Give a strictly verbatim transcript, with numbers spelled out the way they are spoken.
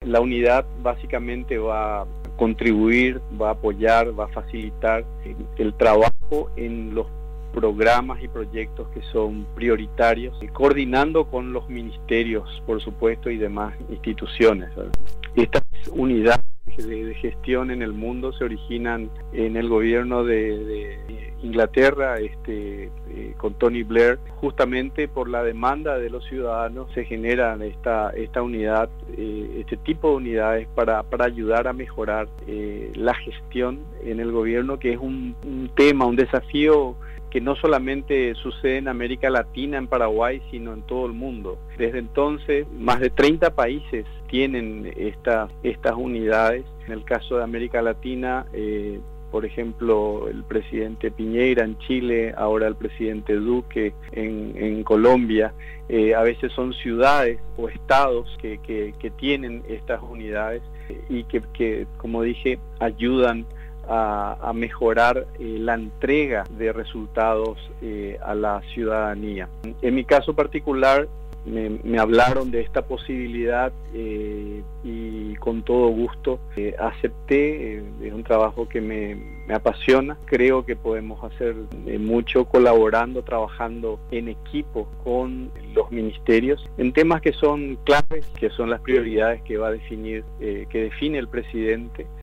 La unidad básicamente va a contribuir, va a apoyar, va a facilitar el trabajo en los programas y proyectos que son prioritarios, coordinando con los ministerios, por supuesto, y demás instituciones, ¿verdad? Estas unidades de, de gestión en el mundo se originan en el gobierno de, de Inglaterra, este, eh, con Tony Blair. Justamente por la demanda de los ciudadanos se generan esta, esta unidad, eh, este tipo de unidades para, para ayudar a mejorar eh, la gestión en el gobierno, que es un, un tema, un desafío que no solamente sucede en América Latina, en Paraguay, sino en todo el mundo. Desde entonces, más de treinta países tienen esta, estas unidades. En el caso de América Latina, eh, por ejemplo, el presidente Piñera en Chile, ahora el presidente Duque en, en Colombia, eh, a veces son ciudades o estados que, que, que tienen estas unidades y que, que, como dije, ayudan A, a mejorar eh, la entrega de resultados eh, a la ciudadanía. En mi caso particular, me, me hablaron de esta posibilidad eh, y con todo gusto eh, acepté. Eh, es un trabajo que me, me apasiona. Creo que podemos hacer eh, mucho colaborando, trabajando en equipo con los ministerios en temas que son claves, que son las prioridades que va a definir, eh, que define el presidente.